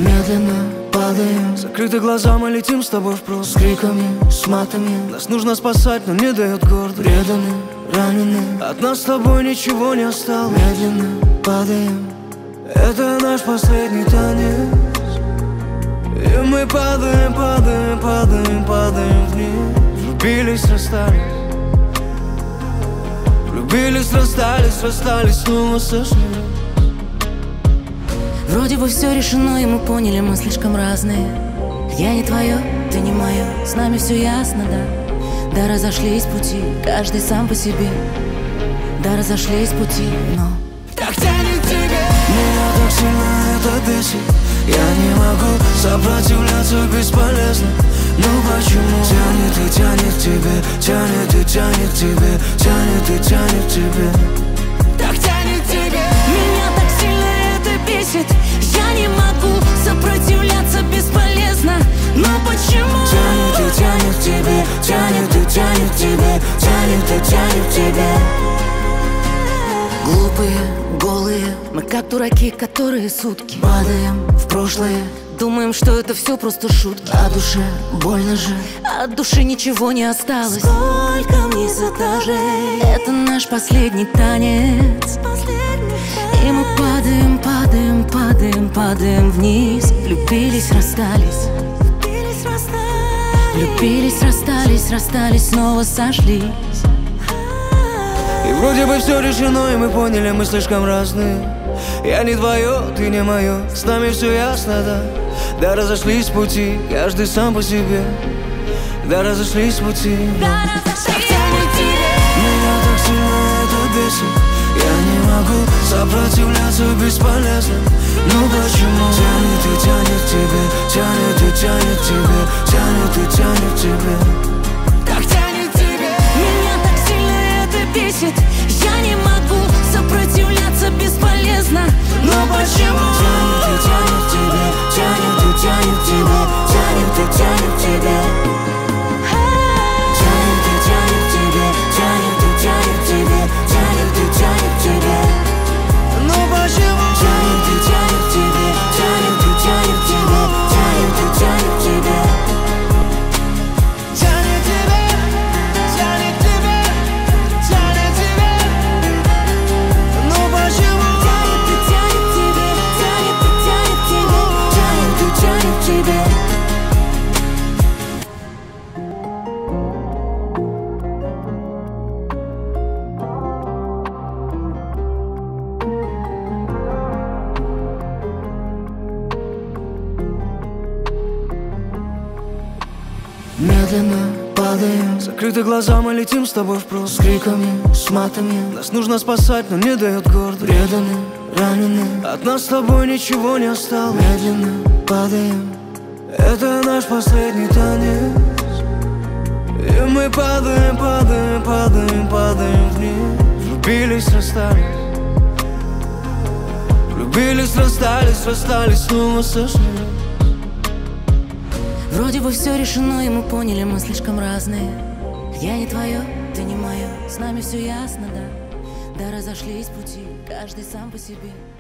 Медленно падаем, закрыты глаза, мы летим с тобой впрок. с криками, с матами. Нас нужно спасать, но не дает гордость. Преданы, ранены, От нас с тобой ничего не осталось. медленно падаем. Это наш последний танец. И мы падаем, падаем, падаем, падаем вниз. Влюбились, расстались. Влюбились, расстались, расстались, снова сошлись. Вроде бы все решено, и мы поняли, мы слишком разные. Я не твое, ты не мое, с нами все ясно, да. Да, разошлись пути, каждый сам по себе. Да, разошлись пути, но Так тянет тебе. Меня так сильно это бесит. Я не могу сопротивляться, бесполезно. Ну почему? Тянет и тянет к тебе, тянет и тянет к тебе, тянет и тянет к тебе. Так тянет тебе. меня так сильно это бесит. Я не могу сопротивляться, бесполезно. Но почему? Тянет и тянет к тебе, тянет и тянет к тебе, тянет и тянет к тебе. Глупые, голые, мы как дураки, которые сутки падаем в прошлое. Думаем, что это все просто шутки. А душе больно же, от души ничего не осталось. Сколько вниз этажей, это наш последний танец. И мы падаем, падаем, падаем, падаем вниз. Влюбились, расстались. Влюбились, расстались, расстались, снова сошлись. И вроде бы все решено, и мы поняли, мы слишком разные. Я не твое, ты не мое, с нами все ясно, да. Да, разошлись пути, каждый сам по себе. Да, разошлись пути. Да, разошлись пути. Меня так сильно это бесит. Я не могу сопротивляться, бесполезно. Ну почему? Тянет и тянет к тебе, тянет и тянет к тебе, тянет и тянет к тебе. Так тянет тебе. Меня так сильно это бесит. Я не могу сопротивляться, бесполезно. Но почему? Тянет и тянет к тебе, тянет и тянет к тебе, тянет и тянет к тебе. Тянет и тянет к тебе, тянет и тянет к тебе, тянет и тянет к тебе. Ну почему? Тянет и тянет к тебе, тянет и тянет к тебе, тянет и тянет к тебе. Тянет тебе, тянет тебе, тянет тебе. Ну почему? Тянет и тянет тебе, тянет и тянет тебе, Тянет и тянет к тебе. медленно падаем, Закрыты глаза, мы летим с тобой впрок. с криками, с матами. Нас нужно спасать, но не дает гордость. Преданы, ранены, От нас с тобой ничего не осталось. медленно падаем. Это наш последний танец. И мы падаем, падаем, падаем, падаем вниз. Влюбились, расстались. Влюбились, расстались, расстались, снова сошлись. Вроде бы все решено, и мы поняли, мы слишком разные. Я не твое, ты не мое, с нами все ясно, да. Да, разошлись пути, каждый сам по себе.